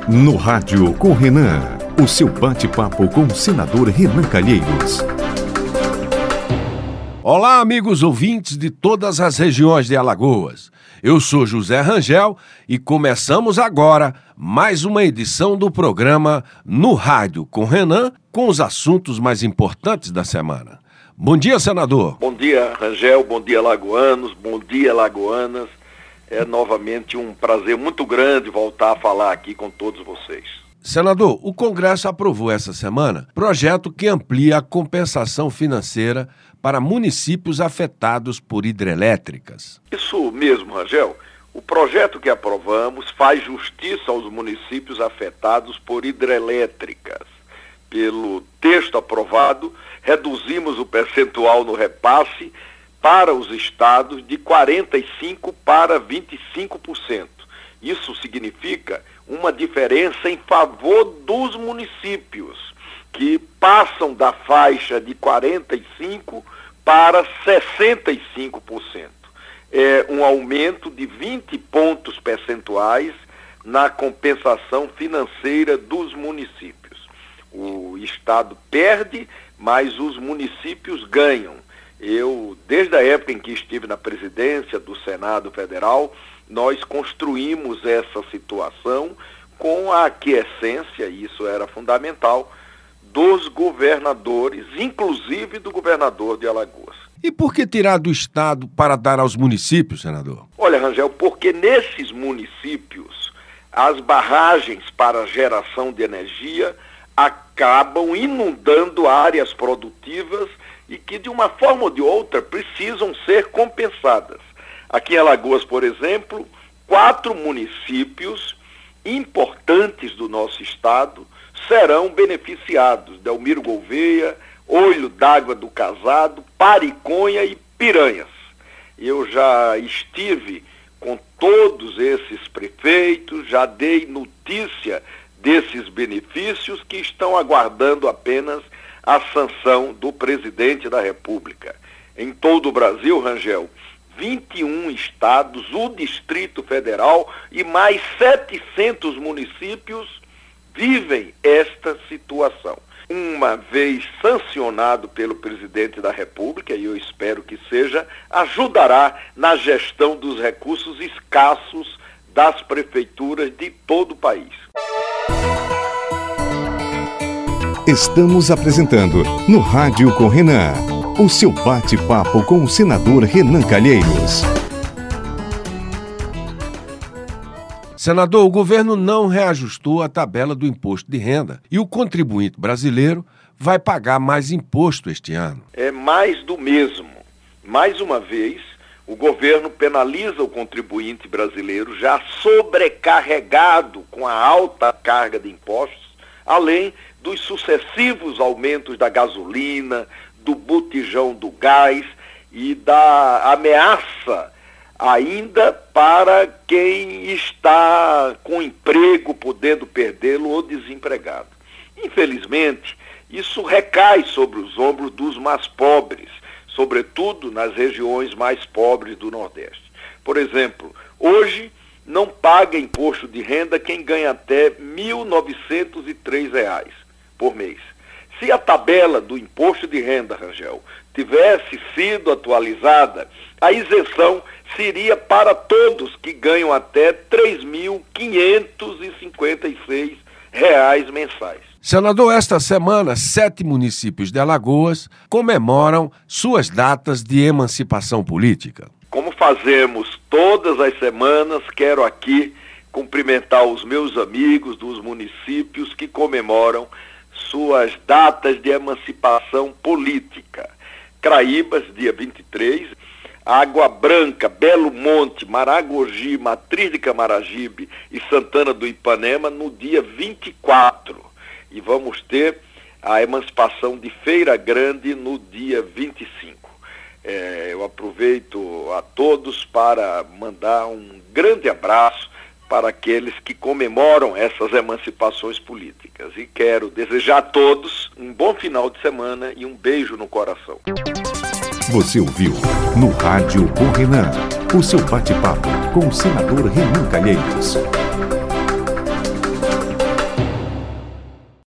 No Rádio com Renan, o seu bate-papo com o senador Renan Calheiros. Olá, amigos ouvintes de todas as regiões de Alagoas. Eu sou José Rangel e começamos agora mais uma edição do programa No Rádio com Renan, com os assuntos mais importantes da semana. Bom dia, senador. Bom dia, Rangel. Bom dia, alagoanos. Bom dia, alagoanas. É novamente um prazer muito grande voltar a falar aqui com todos vocês. Senador, o Congresso aprovou essa semana projeto que amplia a compensação financeira para municípios afetados por hidrelétricas. Isso mesmo, Rangel. O projeto que aprovamos faz justiça aos municípios afetados por hidrelétricas. Pelo texto aprovado, reduzimos o percentual no repasse para os estados de 45% para 25%. Isso significa uma diferença em favor dos municípios, que passam da faixa de 45% para 65%. É um aumento de 20 pontos percentuais na compensação financeira dos municípios. O estado perde, mas os municípios ganham. Eu, desde a época em que estive na presidência do Senado Federal, nós construímos essa situação com a aquiescência, e isso era fundamental, dos governadores, inclusive do governador de Alagoas. E por que tirar do estado para dar aos municípios, senador? Olha, Rangel, porque nesses municípios as barragens para geração de energia acabam inundando áreas produtivas e que, de uma forma ou de outra, precisam ser compensadas. Aqui em Alagoas, por exemplo, 4 municípios importantes do nosso estado serão beneficiados: Delmiro Gouveia, Olho d'Água do Casado, Pariconha e Piranhas. Eu já estive com todos esses prefeitos, já dei notícia desses benefícios que estão aguardando apenas a sanção do presidente da República. Em todo o Brasil, Rangel, 21 estados, o Distrito Federal e mais 700 municípios vivem esta situação. Uma vez sancionado pelo presidente da República, e eu espero que seja, ajudará na gestão dos recursos escassos das prefeituras de todo o país. Estamos apresentando No Rádio com Renan, o seu bate-papo com o senador Renan Calheiros. Senador, o governo não reajustou a tabela do imposto de renda e o contribuinte brasileiro vai pagar mais imposto este ano. É mais do mesmo. Mais uma vez, o governo penaliza o contribuinte brasileiro já sobrecarregado com a alta carga de impostos, além dos sucessivos aumentos da gasolina, do botijão do gás e da ameaça ainda para quem está com emprego, podendo perdê-lo, ou desempregado. Infelizmente, isso recai sobre os ombros dos mais pobres, sobretudo nas regiões mais pobres do Nordeste. Por exemplo, hoje não paga imposto de renda quem ganha até R$ 1.903 por mês. Se a tabela do imposto de renda, Rangel, tivesse sido atualizada, a isenção seria para todos que ganham até R$ 3.556 mensais. Senador, esta semana, 7 municípios de Alagoas comemoram suas datas de emancipação política. Como fazemos todas as semanas, quero aqui cumprimentar os meus amigos dos municípios que comemoram suas datas de emancipação política. Craíbas, dia 23, Água Branca, Belo Monte, Maragogi, Matriz de Camaragibe e Santana do Ipanema no dia 24. E vamos ter a emancipação de Feira Grande no dia 25. Eu aproveito a todos para mandar um grande abraço para aqueles que comemoram essas emancipações políticas. E quero desejar a todos um bom final de semana e um beijo no coração. Você ouviu No Rádio com Renan, o seu bate-papo com o senador Renan Calheiros.